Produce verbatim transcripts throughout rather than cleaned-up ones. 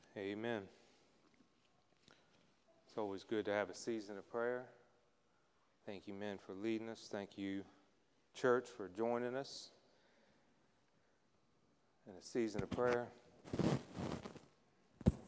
Amen. It's always good to have a season of prayer. Thank you, men, for leading us. Thank you, church, for joining us in a season of prayer. If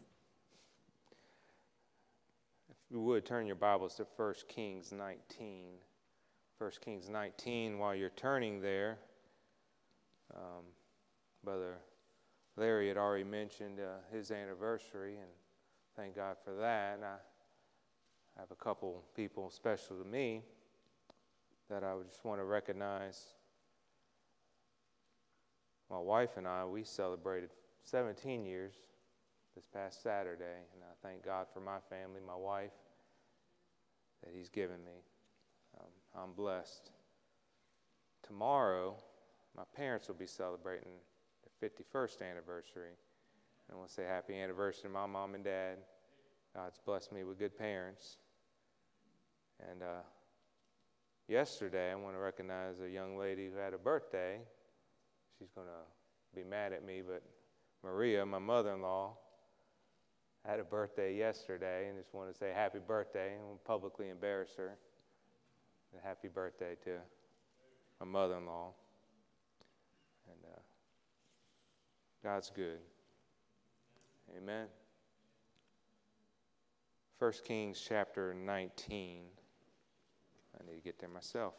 you would, turn your Bibles to First Kings nineteen. First Kings nineteen, while you're turning there, um, Brother Larry had already mentioned uh, his anniversary, and thank God for that. And I have a couple people special to me that I would just want to recognize. My wife and I, we celebrated seventeen years this past Saturday, and I thank God for my family, my wife, that He's given me. Um, I'm blessed. Tomorrow, my parents will be celebrating their fifty-first anniversary. I want to say happy anniversary to my mom and dad. God's blessed me with good parents. And uh, yesterday, I want to recognize a young lady who had a birthday. She's going to be mad at me, but Maria, my mother-in-law, had a birthday yesterday, and just want to say happy birthday. I won't publicly embarrass her. And happy birthday to my mother-in-law. And uh, God's good. Amen. First Kings chapter nineteen. I need to get there myself.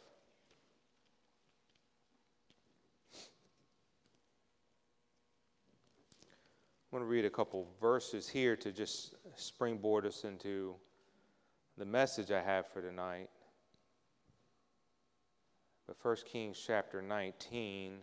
I want to read a couple verses here to just springboard us into the message I have for tonight. But First Kings chapter nineteen,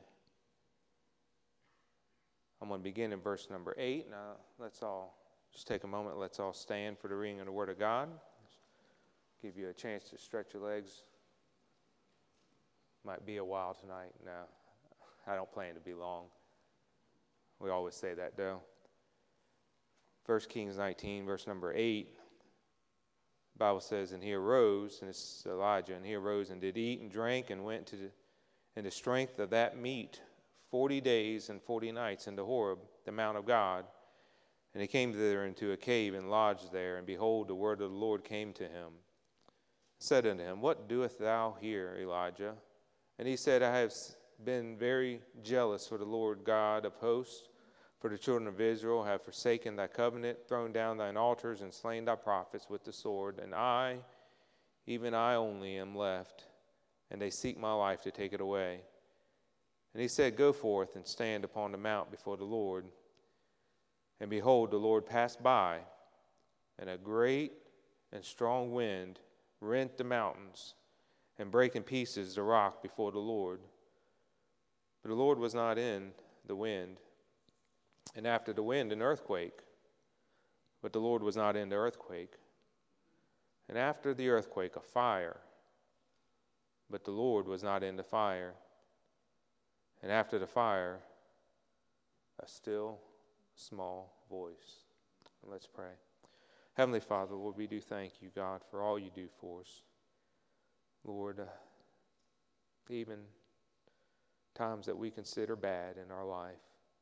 I'm going to begin in verse number eight. Now, let's all just take a moment. Let's all stand for the reading of the Word of God. Give you a chance to stretch your legs. Might be a while tonight. No, I don't plan to be long. We always say that, though. First Kings nineteen, verse number eight. The Bible says, and he arose, and it's Elijah, and he arose and did eat and drank and went to the, in the strength of that meat forty days and forty nights into Horeb, the mount of God. And he came thither into a cave and lodged there. And behold, the word of the Lord came to him. Said unto him, what doest thou here, Elijah? And he said, I have been very jealous for the Lord God of hosts, for the children of Israel have forsaken thy covenant, thrown down thine altars, and slain thy prophets with the sword. And I, even I only, am left, and they seek my life to take it away. And he said, go forth and stand upon the mount before the Lord. And behold, the Lord passed by, and a great and strong wind rent the mountains, and brake in pieces the rock before the Lord. But the Lord was not in the wind. And after the wind, an earthquake. But the Lord was not in the earthquake. And after the earthquake, a fire. But the Lord was not in the fire. And after the fire, a still, small voice. Let's pray. Heavenly Father, Lord, we do thank you, God, for all you do for us. Lord, uh, even times that we consider bad in our life,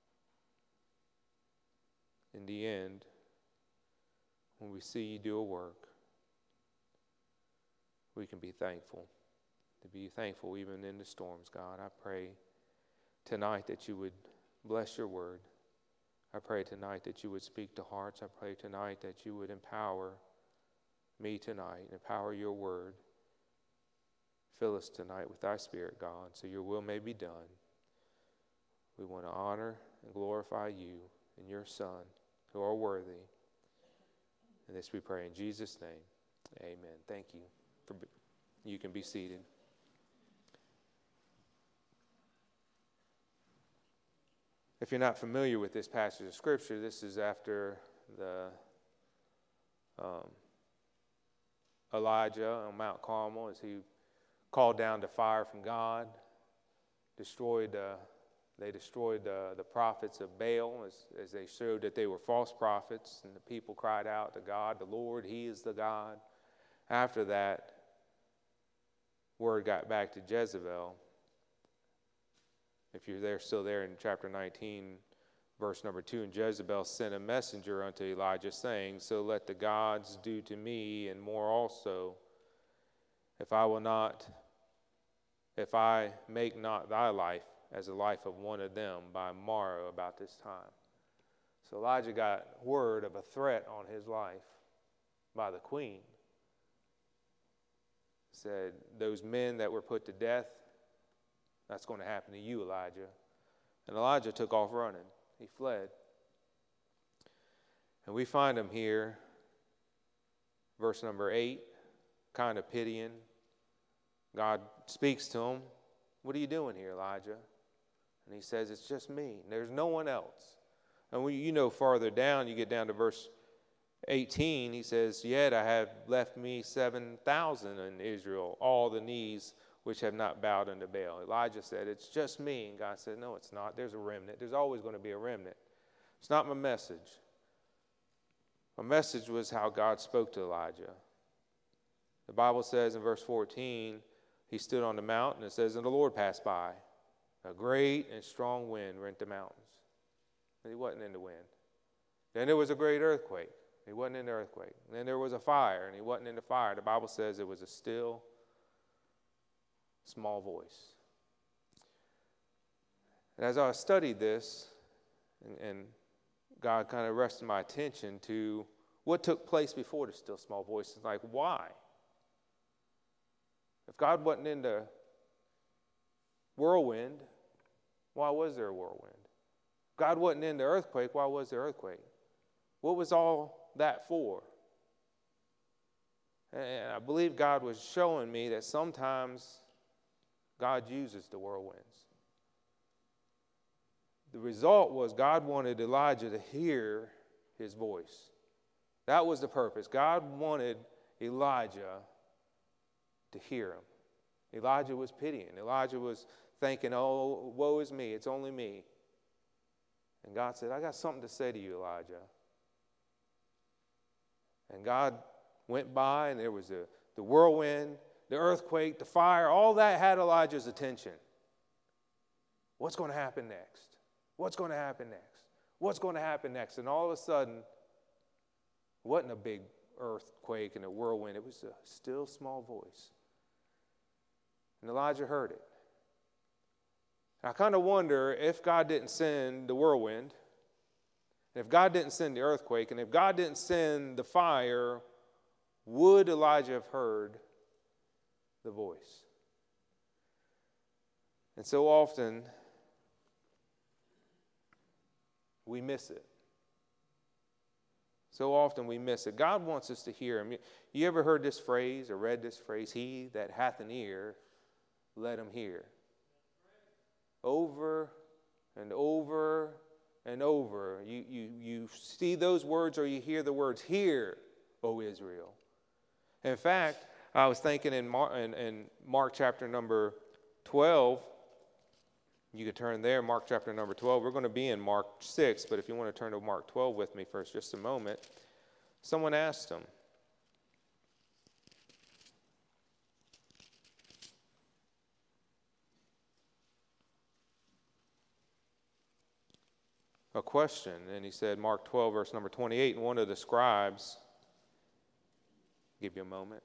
in the end, when we see you do a work, we can be thankful. To be thankful even in the storms, God. I pray tonight that you would bless your word. I pray tonight that you would speak to hearts. I pray tonight that you would empower me tonight, empower your word. Fill us tonight with thy spirit, God, so your will may be done. We want to honor and glorify you and your Son, who are worthy. And this we pray in Jesus' name. Amen. Thank you. For, you can be seated. If you're not familiar with this passage of Scripture, this is after the um, Elijah on Mount Carmel, as he called down the fire from God, destroyed. Uh, they destroyed uh, the prophets of Baal as, as they showed that they were false prophets, and the people cried out to God, the Lord, He is the God. After that, word got back to Jezebel. If you're there, still there in chapter nineteen, Verse number two, and Jezebel sent a messenger unto Elijah, saying, so let the gods do to me, and more also, if I will not, if I make not thy life as the life of one of them by morrow about this time. So Elijah got word of a threat on his life by the queen. Said, those men that were put to death, that's going to happen to you, Elijah. And Elijah took off running. He fled. And we find him here, verse number eight, kind of pitying. God speaks to him. What are you doing here, Elijah? And he says, it's just me. There's no one else. And when you know farther down, you get down to verse eighteen, he says, yet I have left me seven thousand in Israel, all the knees which have not bowed unto Baal. Elijah said, it's just me. And God said, no, it's not. There's a remnant. There's always going to be a remnant. It's not my message. My message was how God spoke to Elijah. The Bible says in verse fourteen, he stood on the mountain. It says, and the Lord passed by. A great and strong wind rent the mountains. And he wasn't in the wind. Then there was a great earthquake. He wasn't in the earthquake. And then there was a fire, and he wasn't in the fire. The Bible says it was a still, small voice. And as I studied this, and, and God kind of arrested my attention to what took place before the still, small voice. It's like, why? If God wasn't in the whirlwind, why was there a whirlwind? If God wasn't in the earthquake, why was there earthquake? What was all that for? And I believe God was showing me that sometimes God uses the whirlwinds. The result was God wanted Elijah to hear his voice. That was the purpose. God wanted Elijah to hear him. Elijah was pitying. Elijah was thinking, oh, woe is me. It's only me. And God said, I got something to say to you, Elijah. And God went by, and there was a, the whirlwind, the earthquake, the fire. All that had Elijah's attention. What's going to happen next? What's going to happen next? What's going to happen next? And all of a sudden, it wasn't a big earthquake and a whirlwind. It was a still, small voice. And Elijah heard it. And I kind of wonder if God didn't send the whirlwind, and if God didn't send the earthquake, and if God didn't send the fire, would Elijah have heard the voice? And so often, we miss it. So often we miss it. God wants us to hear him. You ever heard this phrase or read this phrase? He that hath an ear, let him hear. Over and over and over. You, you, you see those words, or you hear the words, hear, O Israel. In fact, I was thinking in Mark, in, in Mark chapter number twelve, you could turn there, Mark chapter number twelve. We're going to be in Mark six, but if you want to turn to Mark twelve with me for just a moment. Someone asked him, a question, and he said, Mark twelve, verse number twenty-eight, and one of the scribes, give you a moment,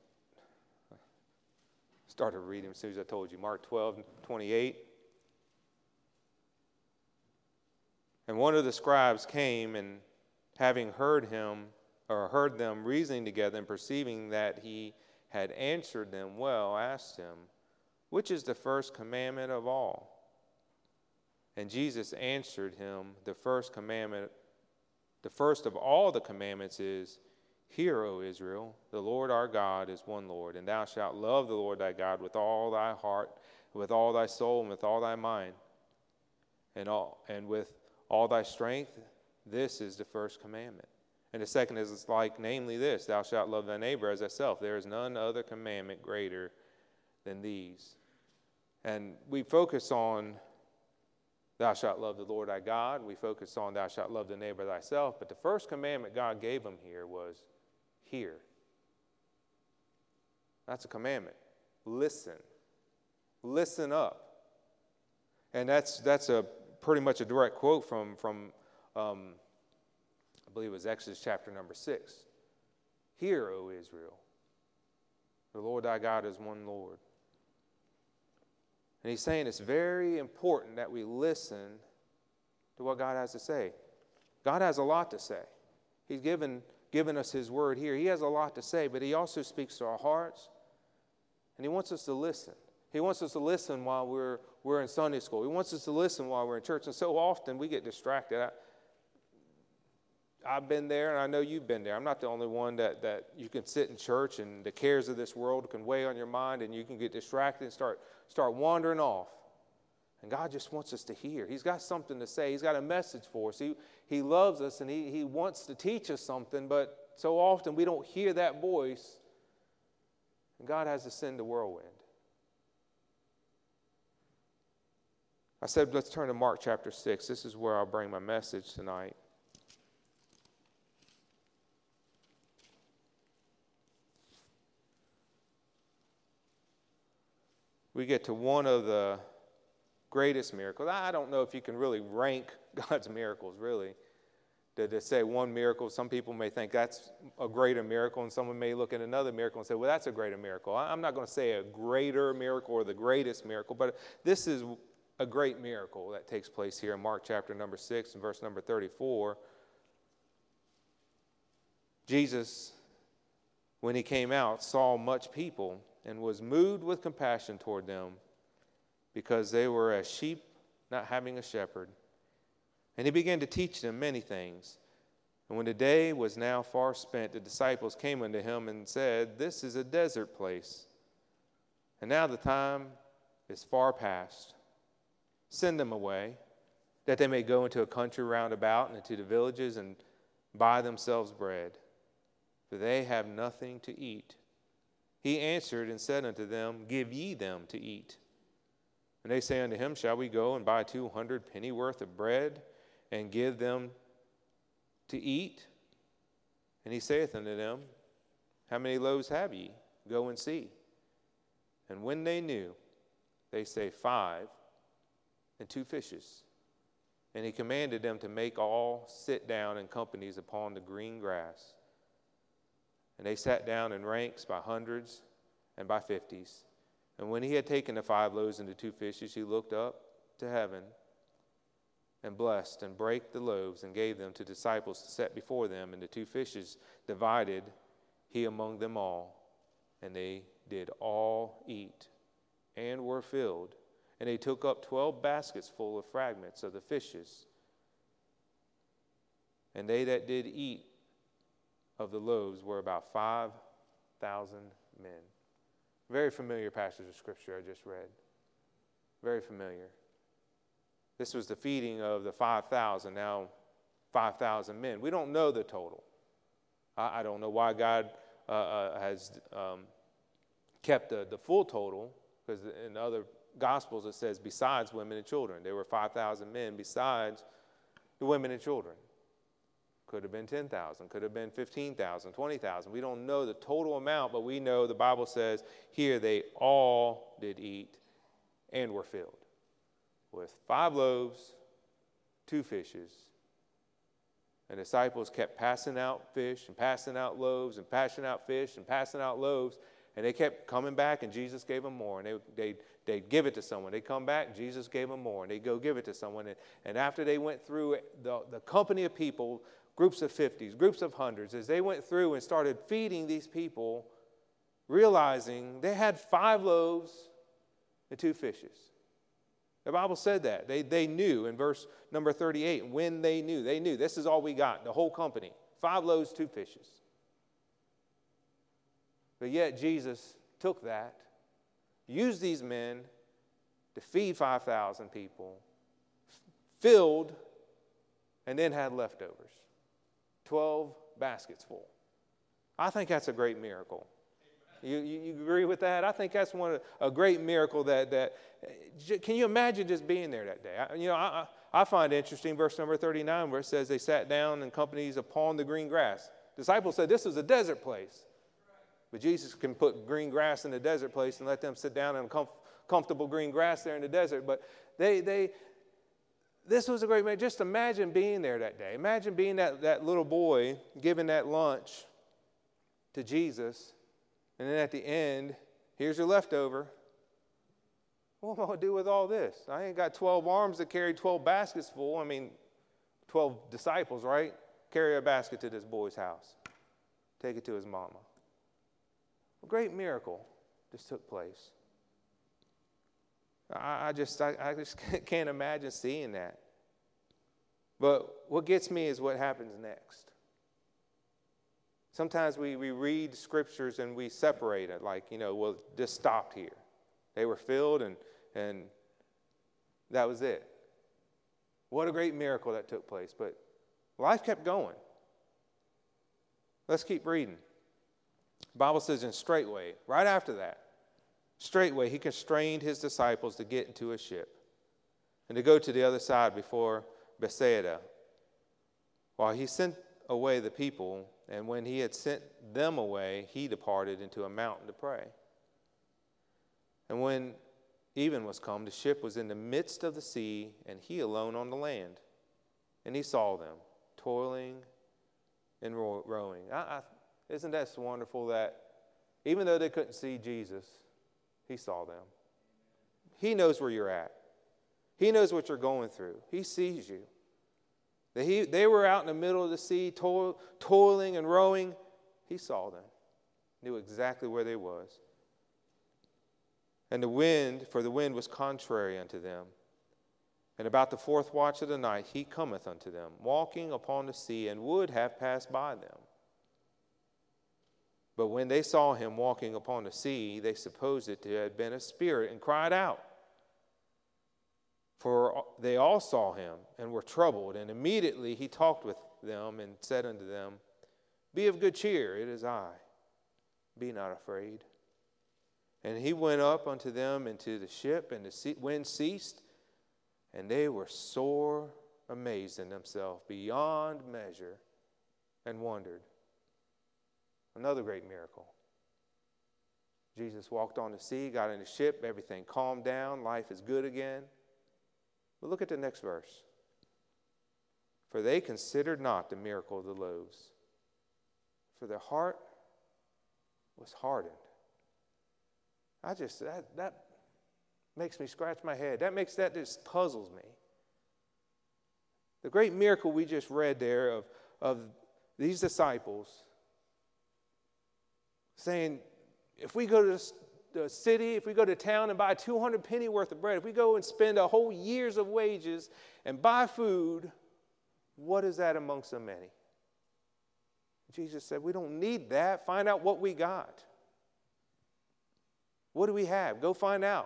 started reading as soon as I told you, Mark twelve, twenty-eight. And one of the scribes came, and having heard him, or heard them reasoning together, and perceiving that he had answered them well, asked him, which is the first commandment of all? And Jesus answered him, the first commandment, the first of all the commandments is, hear, O Israel, the Lord our God is one Lord, and thou shalt love the Lord thy God with all thy heart, with all thy soul, and with all thy mind, and all and with all thy strength. This is the first commandment. And the second is like, namely this, thou shalt love thy neighbor as thyself. There is none other commandment greater than these. And we focus on thou shalt love the Lord thy God. We focus on thou shalt love the neighbor thyself. But the first commandment God gave him here was hear. That's a commandment. Listen. Listen up. And that's that's a pretty much a direct quote from, from um, I believe it was Exodus chapter number six. Hear, O Israel, the Lord thy God is one Lord. And he's saying it's very important that we listen to what God has to say. God has a lot to say. He's given, given us his word here. He has a lot to say, but he also speaks to our hearts, and he wants us to listen. He wants us to listen while we're, we're in Sunday school. He wants us to listen while we're in church, and so often we get distracted. I, I've been there, and I know you've been there. I'm not the only one that, that you can sit in church, and the cares of this world can weigh on your mind, and you can get distracted and start, start wandering off. And God just wants us to hear. He's got something to say. He's got a message for us. He, he loves us, and he, he wants to teach us something, but so often we don't hear that voice, and God has to send a whirlwind. I said, let's turn to Mark chapter six. This is where I'll bring my message tonight. We get to one of the greatest miracles. I don't know if you can really rank God's miracles, really. To, to say one miracle, some people may think that's a greater miracle, and someone may look at another miracle and say, well, that's a greater miracle. I'm not going to say a greater miracle or the greatest miracle, but this is a great miracle that takes place here in Mark chapter number six and verse number thirty-four. Jesus, when he came out, saw much people and was moved with compassion toward them, because they were as sheep not having a shepherd. And he began to teach them many things. And when the day was now far spent, the disciples came unto him and said, this is a desert place, and now the time is far past. Send them away, that they may go into a country round about and into the villages and buy themselves bread, for they have nothing to eat. He answered and said unto them, give ye them to eat. And they say unto him, shall we go and buy two hundred pennyworth of bread and give them to eat? And he saith unto them, how many loaves have ye? Go and see. And when they knew, they say, five and two fishes. And he commanded them to make all sit down in companies upon the green grass. And they sat down in ranks by hundreds and by fifties. And when he had taken the five loaves and the two fishes, he looked up to heaven and blessed and brake the loaves and gave them to disciples to set before them. And the two fishes divided he among them all. And they did all eat and were filled. And they took up twelve baskets full of fragments of the fishes. And they that did eat of the loaves were about five thousand men. Very familiar passage of Scripture I just read. Very familiar. This was the feeding of the five thousand, now five thousand men. We don't know the total. I, I don't know why God uh, uh, has um, kept the, the full total, because in other Gospels it says besides women and children. There were five thousand men besides the women and children. Could have been ten thousand, could have been fifteen thousand, twenty thousand. We don't know the total amount, but we know the Bible says here they all did eat and were filled with five loaves, two fishes. And the disciples kept passing out fish and passing out loaves and passing out fish and passing out loaves. And they kept coming back, and Jesus gave them more. And they, they, they'd give it to someone. They'd come back, Jesus gave them more. And they'd go give it to someone. And, and after they went through the, the company of people, groups of fifties, groups of hundreds, as they went through and started feeding these people, realizing they had five loaves and two fishes. The Bible said that. They, they knew in verse number thirty-eight, when they knew, they knew this is all we got, the whole company. Five loaves, two fishes. But yet Jesus took that, used these men to feed five thousand people, filled, and then had leftovers. twelve baskets full. I think that's a great miracle. You, you, you agree with that? I think that's one of, a great miracle that, that, can you imagine just being there that day? I, you know, I, I find it interesting, verse number thirty-nine, where it says they sat down in companies upon the green grass. Disciples said this is a desert place. But Jesus can put green grass in the desert place and let them sit down in comf- comfortable green grass there in the desert. But they, they, this was a great man. Just imagine being there that day. Imagine being that, that little boy giving that lunch to Jesus. And then at the end, here's your leftover. What am I going to do with all this? I ain't got twelve arms to carry twelve baskets full. I mean, twelve disciples, right? Carry a basket to this boy's house. Take it to his mama. A great miracle just took place. I, I just I, I just can't imagine seeing that. But what gets me is what happens next. Sometimes we, we read scriptures and we separate it, like, you know, well, just stopped here. They were filled and and that was it. What a great miracle that took place. But life kept going. Let's keep reading. The Bible says, and straightway, right after that, straightway he constrained his disciples to get into a ship and to go to the other side before Bethsaida, while he sent away the people. And when he had sent them away, he departed into a mountain to pray. And when even was come, the ship was in the midst of the sea, and he alone on the land. And he saw them toiling and row- rowing. I, I, isn't that wonderful that even though they couldn't see Jesus, he saw them. He knows where you're at. He knows what you're going through. He sees you. They, he, they were out in the middle of the sea, toil, toiling and rowing. He saw them, knew exactly where they was. And the wind, for the wind was contrary unto them. And about the fourth watch of the night he cometh unto them, walking upon the sea, and would have passed by them. But when they saw him walking upon the sea, they supposed it to have been a spirit, and cried out. For they all saw him, and were troubled. And immediately he talked with them, and said unto them, Be of good cheer, it is I. Be not afraid. And he went up unto them into the ship, and the wind ceased, and they were sore amazed in themselves beyond measure, and wondered. Another great miracle. Jesus walked on the sea, got in the ship, everything calmed down, life is good again. But look at the next verse. For they considered not the miracle of the loaves, for their heart was hardened. I just, that, that makes me scratch my head. That makes, that just puzzles me. The great miracle we just read there of, of these disciples saying, if we go to the city, if we go to town and buy two hundred penny worth of bread, if we go and spend a whole year's of wages and buy food, what is that amongst so many? Jesus said, we don't need that. Find out what we got. What do we have? Go find out.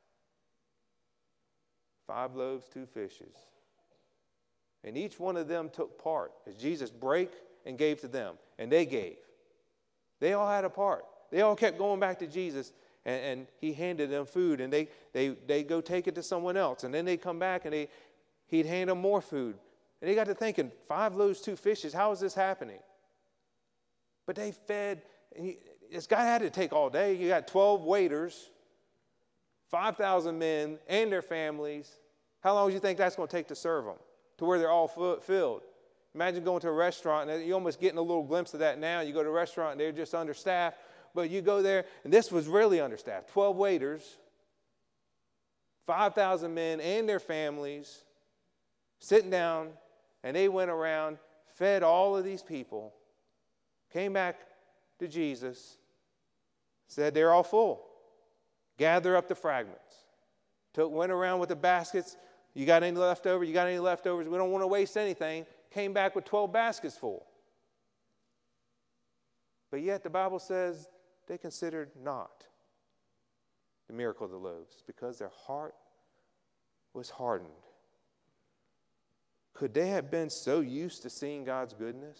Five loaves, two fishes. And each one of them took part as Jesus brake and gave to them. And they gave. They all had a part. They all kept going back to Jesus. And, and he handed them food. And they, they, they go take it to someone else. And then they come back and they, he'd hand them more food. And they got to thinking, five loaves, two fishes. How is this happening? But they fed. And he, this guy had to take all day. You got twelve waiters, five thousand men and their families. How long do you think that's going to take to serve them? To where they're all filled. Imagine going to a restaurant, and you're almost getting a little glimpse of that now. You go to a restaurant, and they're just understaffed. But you go there, and this was really understaffed. twelve waiters, five thousand men and their families, sitting down, and they went around, fed all of these people, came back to Jesus, said they're all full. Gather up the fragments. Took, went around with the baskets. You got any leftovers? You got any leftovers? We don't want to waste anything. Came back with twelve baskets full. But yet the Bible says they considered not the miracle of the loaves because their heart was hardened. Could they have been so used to seeing God's goodness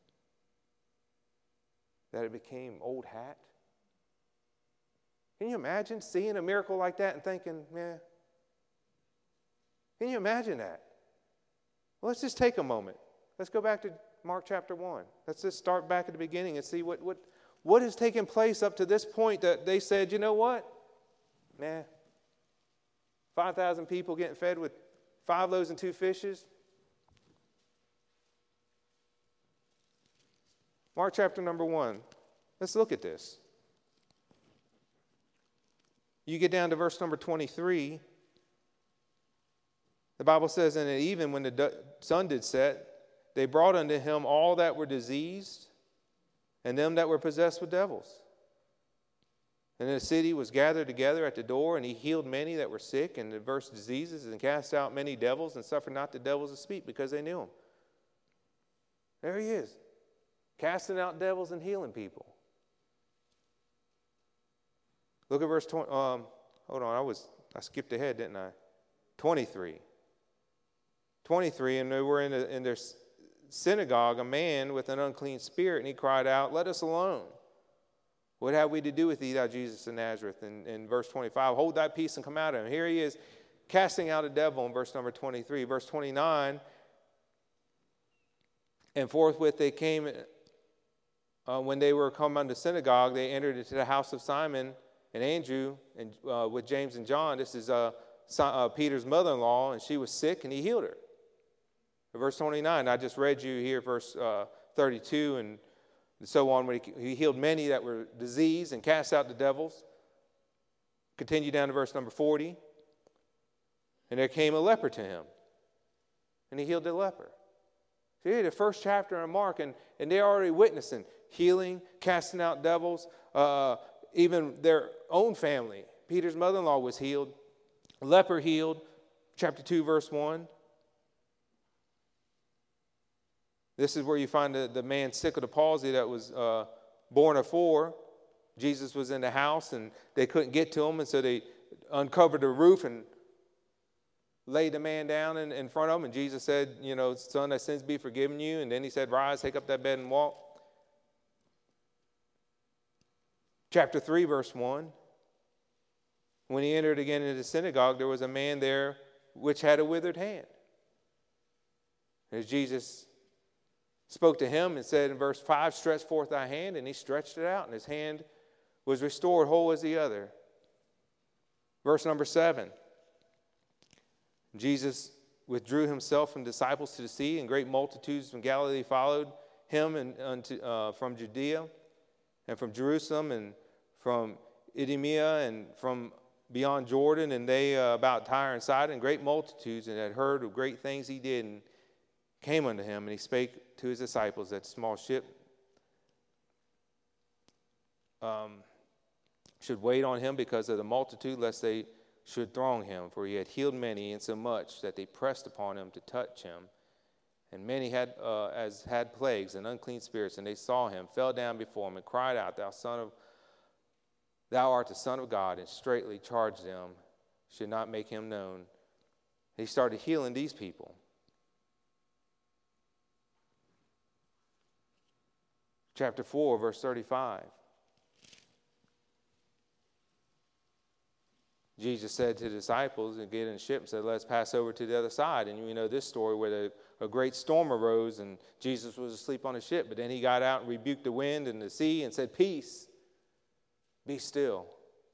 that it became old hat? Can you imagine seeing a miracle like that and thinking, man, can you imagine that? Well, let's just take a moment. Let's go back to Mark chapter one. Let's just start back at the beginning and see what, what, what has taken place up to this point that they said, you know what? Man, five thousand people getting fed with five loaves and two fishes. Mark chapter number one. Let's look at this. You get down to verse number twenty-three. The Bible says, and even when the sun did set, they brought unto him all that were diseased and them that were possessed with devils. And the city was gathered together at the door, and he healed many that were sick and diverse diseases, and cast out many devils, and suffered not the devils to speak, because they knew him. There he is, casting out devils and healing people. Look at verse twenty. Um, hold on, I was I skipped ahead, didn't I? twenty-three. twenty-three, and they were in, a, in their synagogue a man with an unclean spirit, and he cried out, "Let us alone. What have we to do with thee, thou Jesus of Nazareth?" And in verse twenty-five, "Hold thy peace and come out of him." Here he is casting out a devil in verse number twenty-three. Verse twenty-nine, and forthwith they came, uh, when they were come unto the synagogue, they entered into the house of Simon and Andrew, and uh, with James and John. This is uh, uh, Peter's mother-in-law, and she was sick, and he healed her. Verse twenty-nine, I just read you here, verse uh, thirty-two, and so on, when he, he healed many that were diseased and cast out the devils. Continue down to verse number forty. And there came a leper to him, and he healed the leper. See, the first chapter in Mark, and, and they're already witnessing healing, casting out devils, uh, even their own family. Peter's mother-in-law was healed, leper healed, chapter two, verse one. This is where you find the, the man sick of the palsy that was uh, born of four. Jesus was in the house, and they couldn't get to him, and so they uncovered the roof and laid the man down in, in front of him. And Jesus said, you know, "Son, thy sins be forgiven you." And then he said, "Rise, take up that bed and walk." Chapter three, verse one. When he entered again into the synagogue, there was a man there which had a withered hand. As Jesus spoke to him and said in verse five, "Stretch forth thy hand," and he stretched it out, and his hand was restored whole as the other. Verse number seven, Jesus withdrew himself from disciples to the sea, and great multitudes from Galilee followed him and unto, uh, from Judea and from Jerusalem and from Idumea and from beyond Jordan, and they uh, about Tyre and Sidon, and great multitudes, and had heard of great things he did, and came unto him, and he spake to his disciples that small ship um, should wait on him because of the multitude, lest they should throng him. For he had healed many, insomuch that they pressed upon him to touch him. And many had uh, as had plagues and unclean spirits, and they saw him, fell down before him, and cried out, "Thou son of, thou art the Son of God," and straightly charged them should not make him known. He started healing these people. Chapter four, verse thirty-five. Jesus said to the disciples, and get in the ship, and said, "Let's pass over to the other side." And you know this story where the, a great storm arose, and Jesus was asleep on the ship. But then he got out and rebuked the wind and the sea and said, "Peace, be still."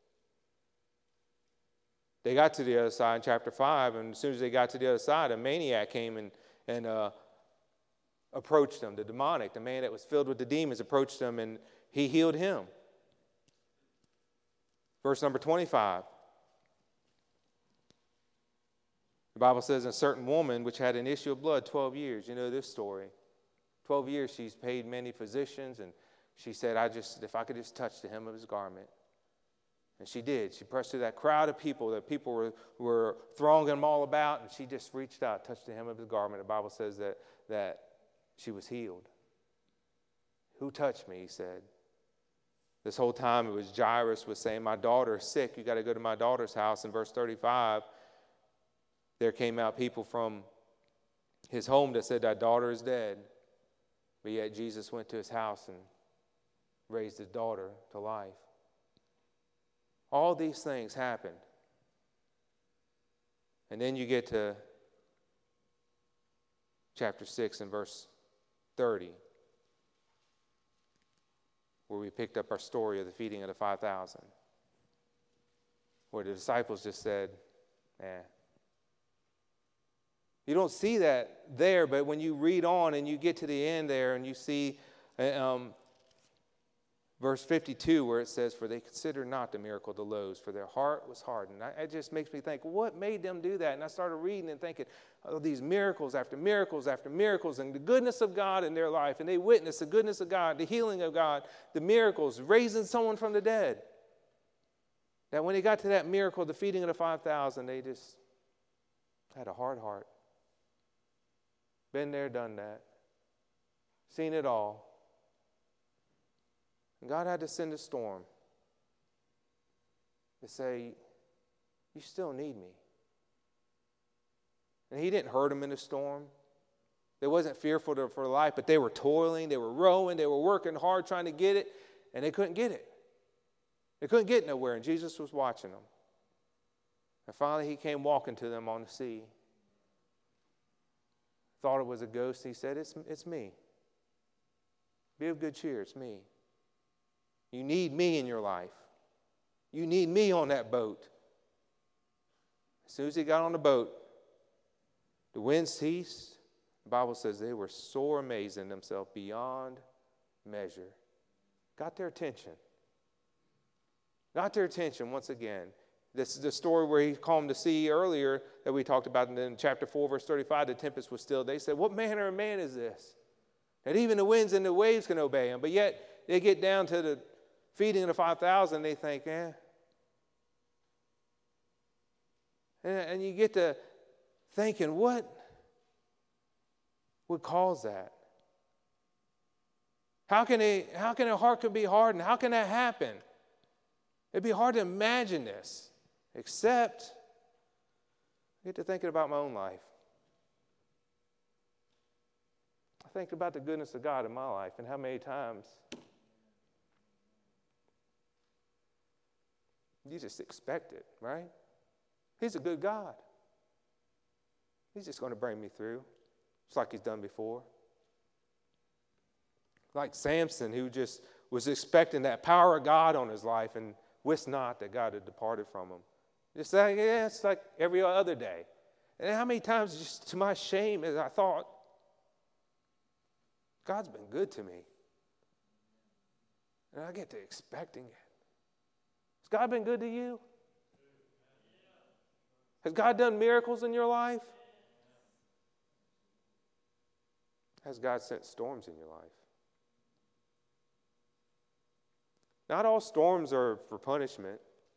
They got to the other side in chapter five, and as soon as they got to the other side, a maniac came and, and uh, approached them. The demonic, the man that was filled with the demons, approached them, and he healed him. Verse number twenty-five. The Bible says, "A certain woman which had an issue of blood twelve years." You know this story. twelve years she's paid many physicians, and she said, I just, if I could just touch the hem of his garment. And she did. She pressed through that crowd of people that people were, were thronging them all about, and she just reached out, touched the hem of his garment. The Bible says that, that she was healed. "Who touched me?" he said. This whole time it was Jairus was saying, "My daughter is sick. You got to go to my daughter's house." In verse thirty-five, there came out people from his home that said, "Thy daughter is dead." But yet Jesus went to his house and raised his daughter to life. All these things happened. And then you get to chapter six and verse thirty, where we picked up our story of the feeding of the five thousand, where the disciples just said, eh, You don't see that there, but when you read on and you get to the end there and you see um, verse fifty-two where it says, for they considered not the miracle of the loaves, for their heart was hardened. I, it just makes me think, what made them do that? And I started reading and thinking, oh, these miracles after miracles after miracles and the goodness of God in their life. And they witnessed the goodness of God, the healing of God, the miracles, raising someone from the dead. That when they got to that miracle, the feeding of the five thousand, they just had a hard heart. Been there, done that. Seen it all. And God had to send a storm to say, you still need me. And he didn't hurt them in the storm. They wasn't fearful for life, but they were toiling, they were rowing, they were working hard trying to get it, and they couldn't get it. They couldn't get nowhere, and Jesus was watching them. And finally he came walking to them on the sea. Thought it was a ghost. He said, it's, it's me. Be of good cheer, it's me. You need me in your life. You need me on that boat. As soon as he got on the boat, the wind ceased. The Bible says they were sore amazed in themselves beyond measure. Got their attention. Got their attention once again. This is the story where he calmed the sea earlier that we talked about. And in chapter four, verse thirty-five, the tempest was still. They said, what manner of man is this? That even the winds and the waves can obey him. But yet they get down to the feeding of the five thousand, they think, eh. And, and you get to thinking, what would cause that? How can a, how can a heart could be hardened? How can that happen? It'd be hard to imagine this, except I get to thinking about my own life. I think about the goodness of God in my life and how many times you just expect it, right? He's a good God. He's just going to bring me through, just like he's done before. Like Samson, who just was expecting that power of God on his life and wist not that God had departed from him. Just like, yeah, it's like every other day. And how many times, just to my shame, as I thought, God's been good to me. And I get to expecting it. Has God been good to you? Has God done miracles in your life? Has God sent storms in your life? Not all storms are for punishment.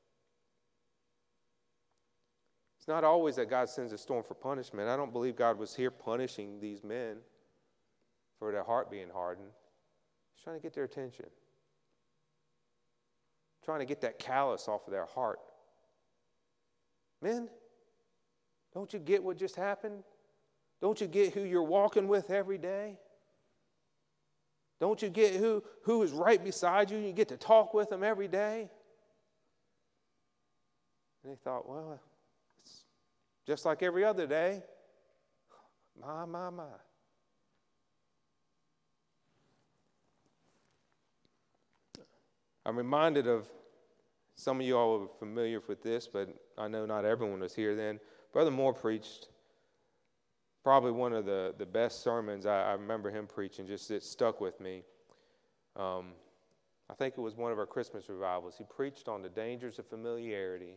It's not always that God sends a storm for punishment. I don't believe God was here punishing these men for their heart being hardened. He's trying to get their attention. Trying to get that callus off of their heart. Men, don't you get what just happened? Don't you get who you're walking with every day? Don't you get who, who is right beside you? You get to talk with them every day. And they thought, well, it's just like every other day. My, my, my. I'm reminded of, some of you all are familiar with this, but I know not everyone was here then. Brother Moore preached probably one of the, the best sermons I, I remember him preaching, just it stuck with me. Um, I think it was one of our Christmas revivals. He preached on the dangers of familiarity.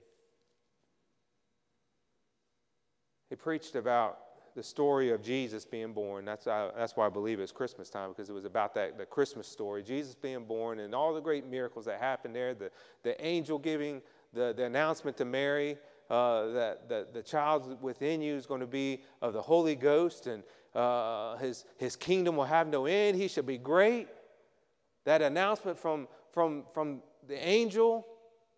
He preached about the story of Jesus being born. That's, uh, that's why I believe it's Christmas time, because it was about that the Christmas story, Jesus being born and all the great miracles that happened there, the, the angel giving the, the announcement to Mary, Uh, that, that the child within you is going to be of the Holy Ghost, and uh, his, his kingdom will have no end. He shall be great. That announcement from, from, from the angel,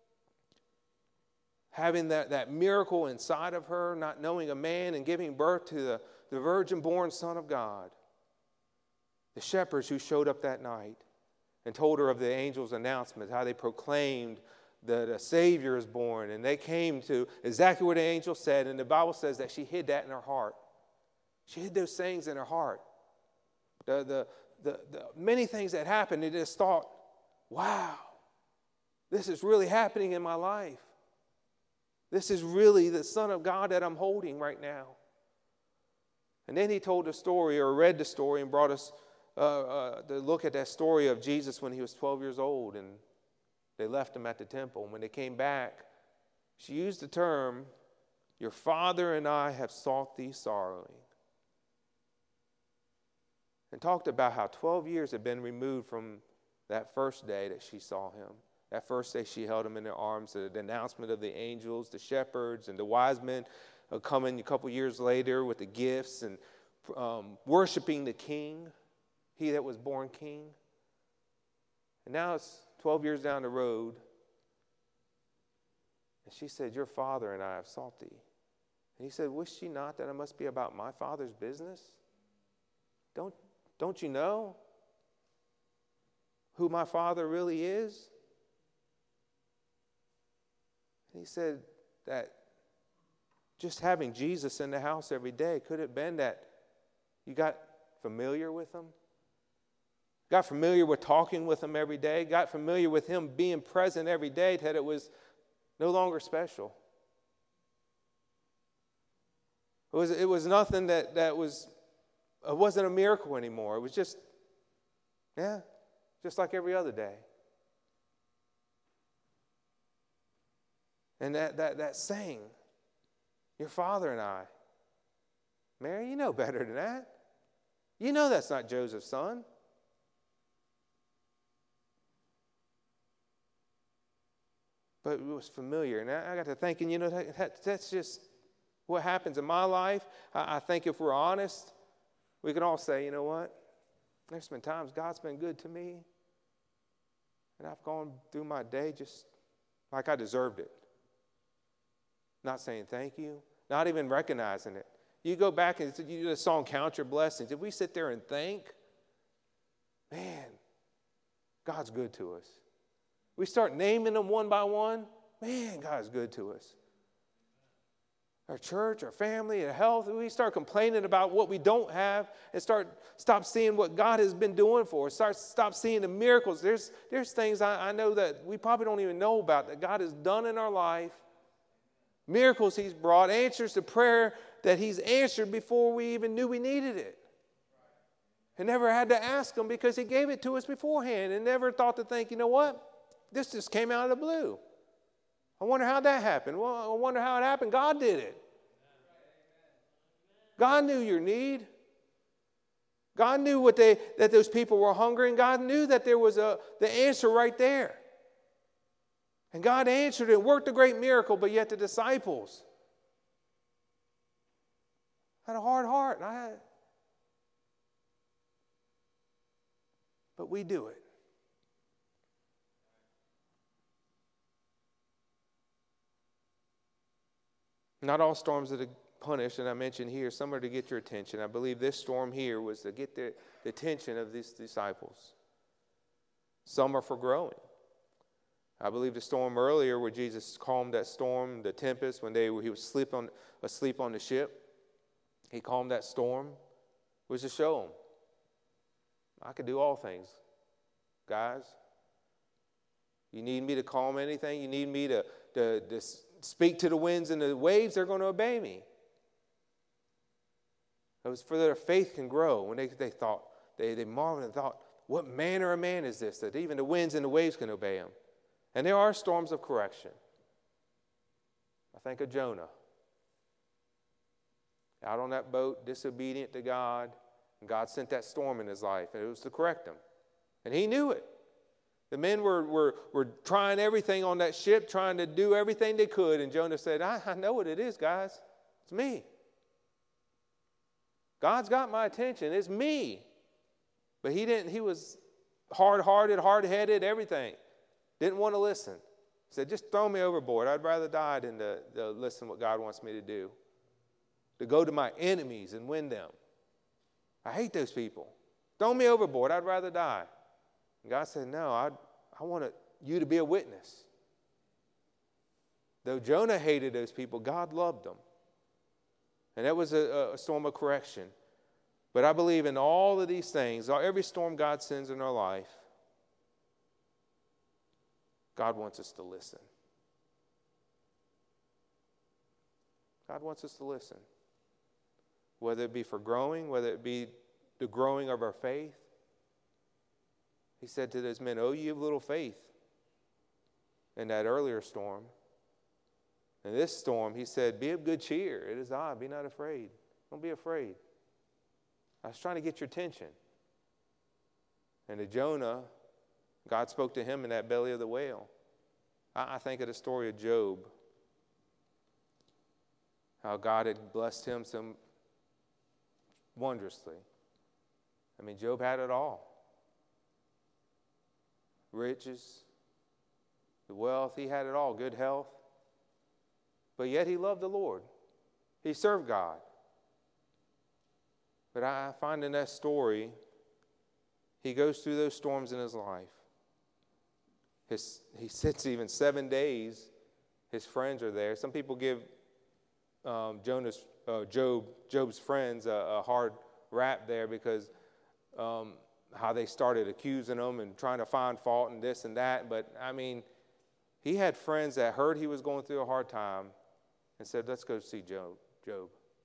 having that, that miracle inside of her, not knowing a man, and giving birth to the, the virgin-born Son of God. The shepherds who showed up that night and told her of the angel's announcement, how they proclaimed that a Savior is born, and they came to exactly what the angel said, and the Bible says that she hid that in her heart. She hid those things in her heart. The, the, the, the many things that happened, they just thought, wow, this is really happening in my life. This is really the Son of God that I'm holding right now. And then he told the story or read the story and brought us uh, uh, to look at that story of Jesus when he was twelve years old and they left him at the temple. And when they came back, she used the term, "Your father and I have sought thee sorrowing." And talked about how twelve years had been removed from that first day that she saw him. That first day she held him in her arms, the announcement of the angels, the shepherds, and the wise men uh, coming a couple years later with the gifts and um, worshiping the king, he that was born king. And now it's twelve years down the road, and she said, "Your father and I have sought thee." And he said, "Wish ye not that I must be about my father's business? Don't, don't you know who my father really is?" And he said that just having Jesus in the house every day, could it have been that you got familiar with him? Got familiar with talking with him every day? Got familiar with him being present every day, that it was no longer special? It was, it was nothing that, that was, it wasn't a miracle anymore. It was just, yeah, just like every other day. And that, that, that saying, "Your father and I." Mary, you know better than that. You know that's not Joseph's son. But it was familiar. And I, I got to thinking, you know, that, that, that's just what happens in my life. I, I think if we're honest, we can all say, you know what? There's been times God's been good to me. And I've gone through my day just like I deserved it. Not saying thank you, not even recognizing it. You go back and you do the song, "Count Your Blessings." If we sit there and think, man, God's good to us. We start naming them one by one, man, God's good to us. Our church, our family, our health, we start complaining about what we don't have and start stop seeing what God has been doing for us. Start stop seeing the miracles. There's, there's things I, I know that we probably don't even know about that God has done in our life. Miracles he's brought, answers to prayer that he's answered before we even knew we needed it. And never had to ask him because he gave it to us beforehand, and never thought to think, you know what? This just came out of the blue. I wonder how that happened. Well, I wonder how it happened. God did it. God knew your need. God knew what they that those people were hungry, and God knew that there was a the answer right there. And God answered it, worked a great miracle, but yet the disciples had a hard heart. And I had, but we do it. Not all storms that are punished, and I mentioned here, some are to get your attention. I believe this storm here was to get the, the attention of these disciples. Some are for growing. I believe the storm earlier where Jesus calmed that storm, the tempest, when they were, he was asleep on, asleep on the ship. He calmed that storm, was to show them, I can do all things. Guys, you need me to calm anything? You need me to, to, to speak to the winds and the waves? They're going to obey me. It was for their faith can grow. When they, they thought, they, they marveled and thought, what manner of man is this, that even the winds and the waves can obey him? And there are storms of correction. I think of Jonah. Out on that boat, disobedient to God. And God sent that storm in his life. And it was to correct him. And he knew it. The men were, were, were trying everything on that ship, trying to do everything they could. And Jonah said, I, I know what it is, guys. It's me. God's got my attention. It's me. But he didn't. He was hard-hearted, hard-headed, everything. Didn't want to listen. Said, just throw me overboard. I'd rather die than to, to listen to what God wants me to do. To go to my enemies and win them. I hate those people. Throw me overboard. I'd rather die. And God said, no, I, I want you to be a witness. Though Jonah hated those people, God loved them. And that was a, a storm of correction. But I believe in all of these things, every storm God sends in our life, God wants us to listen. God wants us to listen. whether it be for growing, whether it be the growing of our faith. He said to those men, "Oh, you have little faith," in that earlier storm. In this storm, he said, "Be of good cheer. It is I. Be not afraid." Don't be afraid. I was trying to get your attention. And to Jonah, God spoke to him in that belly of the whale. I, I think of the story of Job. How God had blessed him so wondrously. I mean, Job had it all. Riches, the wealth, he had it all, good health. But yet he loved the Lord. He served God. But I find in that story, he goes through those storms in his life. His, he sits even seven days. His friends are there. Some people give um, Jonah's, uh, Job, Job's friends a, a hard rap there because um, how they started accusing him and trying to find fault and this and that. But, I mean, he had friends that heard he was going through a hard time and said, "Let's go see Job." Job.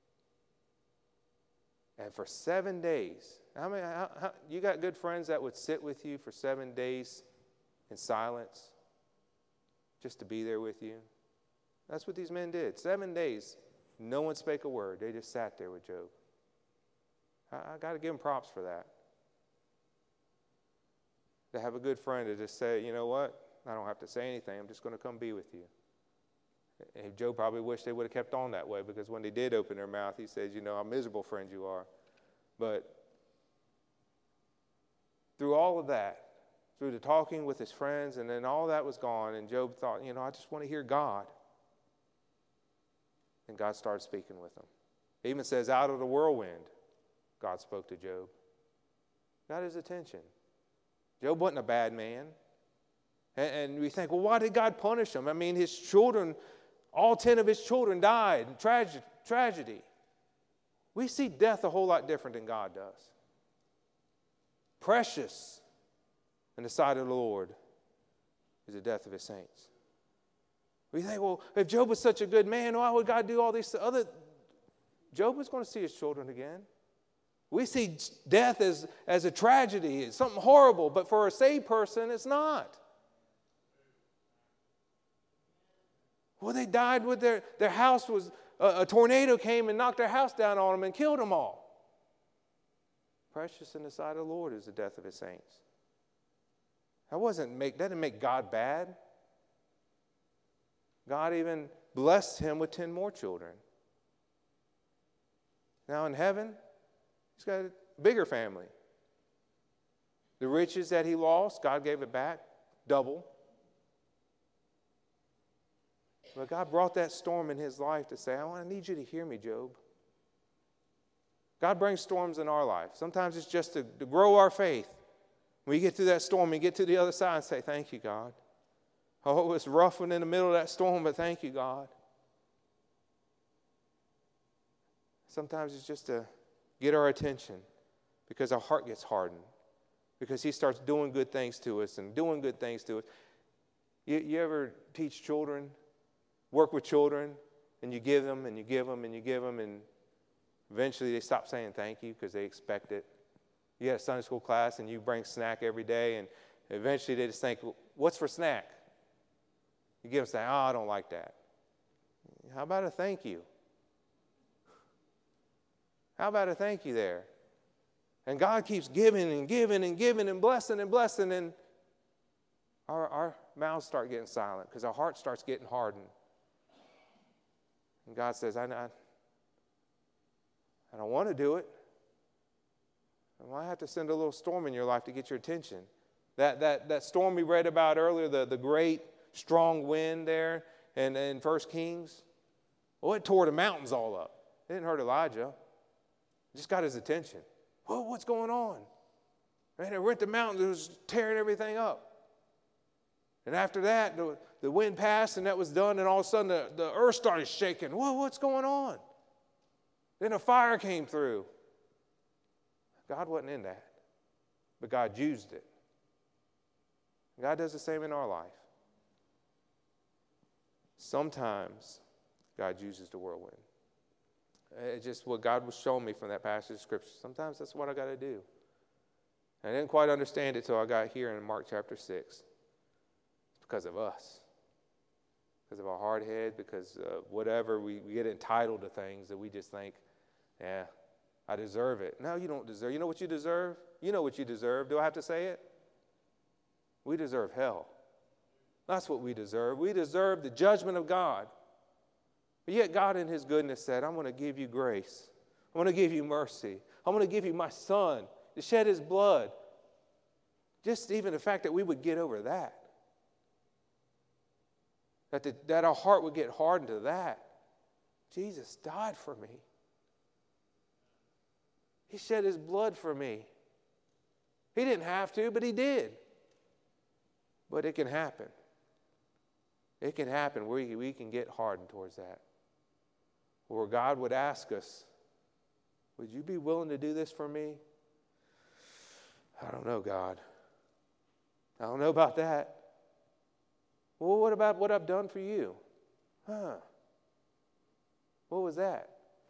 And for seven days, how many, how, how, you got good friends that would sit with you for seven days in silence just to be there with you? That's what these men did. Seven days, no one spake a word. They just sat there with Job. I, I got to give them props for that. To have a good friend to just say, "You know what? I don't have to say anything. I'm just going to come be with you." And Job probably wished they would have kept on that way, because when they did open their mouth, he says, "You know, how miserable friends you are." But through all of that, through the talking with his friends, and then all that was gone, and Job thought, you know, I just want to hear God. And God started speaking with him. It even says, out of the whirlwind, God spoke to Job. Got his attention. Job wasn't a bad man. And, and we think, well, why did God punish him? I mean, his children, all ten of his children died. Tragedy. Tragedy. We see death a whole lot different than God does. Precious in the sight of the Lord is the death of his saints. We think, well, if Job was such a good man, why would God do all these other... Job was going to see his children again. We see death as, as a tragedy, it's something horrible, but for a saved person, it's not. Well, they died with their, their house was, a, a tornado came and knocked their house down on them and killed them all. Precious in the sight of the Lord is the death of his saints. That wasn't make, that didn't make God bad. God even blessed him with ten more children. Now in heaven, he's got a bigger family. The riches that he lost, God gave it back, double. But God brought that storm in his life to say, I need you to hear me, Job. God brings storms in our life. Sometimes it's just to, to grow our faith. When you get through that storm, you get to the other side and say, thank you, God. Oh, it's rough in the middle of that storm, but thank you, God. Sometimes it's just to get our attention because our heart gets hardened, because he starts doing good things to us and doing good things to us. You, you ever teach children, work with children, and you give them and you give them and you give them, and eventually they stop saying thank you because they expect it. You had a Sunday school class and you bring snack every day, and eventually they just think, what's for snack? You give them say, oh, I don't like that. How about a thank you? How about a thank you there? And God keeps giving and giving and giving and blessing and blessing, and our, our mouths start getting silent because our heart starts getting hardened. And God says, I, I, I don't want to do it. I might have to send a little storm in your life to get your attention. That that that storm we read about earlier, the, the great strong wind there in, in First Kings, well, it tore the mountains all up. It didn't hurt Elijah. It just got his attention. Whoa, what's going on? Man, it rent the mountains, it was tearing everything up. And after that, the, the wind passed and that was done, and all of a sudden the, the earth started shaking. Whoa, what's going on? Then a fire came through. God wasn't in that, but God used it. God does the same in our life. Sometimes God uses the whirlwind. It's just what God was showing me from that passage of Scripture. Sometimes that's what I got to do. And I didn't quite understand it till I got here in Mark chapter six. It's because of us. Because of our hard head, because uh, whatever, we, we get entitled to things that we just think, yeah, I deserve it. No, you don't deserve. You know what you deserve? You know what you deserve. Do I have to say it? We deserve hell. That's what we deserve. We deserve the judgment of God. But yet God in his goodness said, I'm going to give you grace. I'm going to give you mercy. I'm going to give you my son to shed his blood. Just even the fact that we would get over that. That, the, that our heart would get hardened to that. Jesus died for me. He shed his blood for me. He didn't have to, but he did. But it can happen. It can happen where we, we can get hardened towards that. Or God would ask us, would you be willing to do this for me? I don't know, God. I don't know about that. Well, what about what I've done for you? Huh? What was that?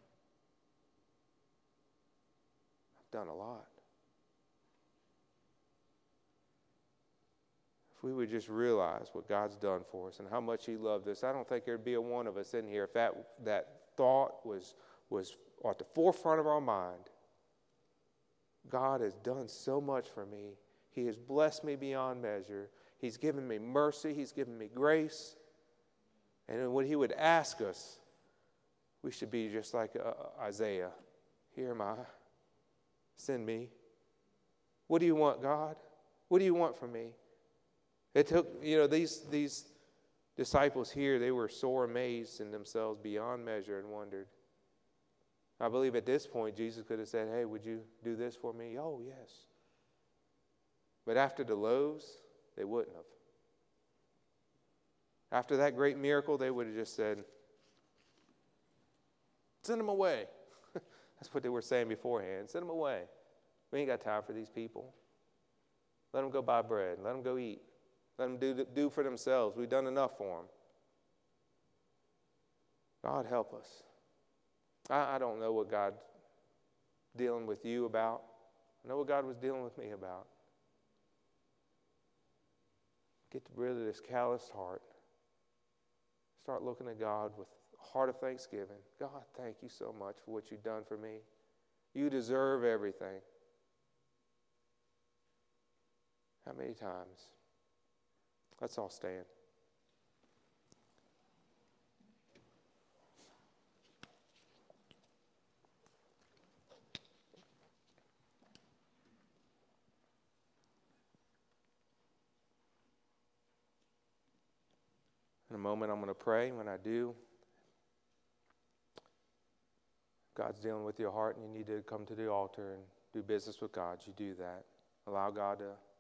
I've done a lot. If we would just realize what God's done for us and how much he loved us, I don't think there'd be a one of us in here if that, that thought was, was at the forefront of our mind. God has done so much for me. He has blessed me beyond measure. He's given me mercy. He's given me grace. And when he would ask us, we should be just like uh, Isaiah. Here am I. Send me. What do you want, God? What do you want from me? It took, you know, these, these disciples here, they were sore amazed in themselves beyond measure and wondered. I believe at this point, Jesus could have said, hey, would you do this for me? Oh, yes. But after the loaves, they wouldn't have. After that great miracle, they would have just said, send them away. That's what they were saying beforehand. Send them away. We ain't got time for these people. Let them go buy bread. Let them go eat. Let them do, do for themselves. We've done enough for them. God help us. I, I don't know what God's dealing with you about. I know what God was dealing with me about. Get rid of this calloused heart. Start looking at God with a heart of thanksgiving. God, thank you so much for what you've done for me. You deserve everything. How many times? Let's all stand. In a moment, I'm going to pray. When I do, if God's dealing with your heart and you need to come to the altar and do business with God, you do that. Allow God to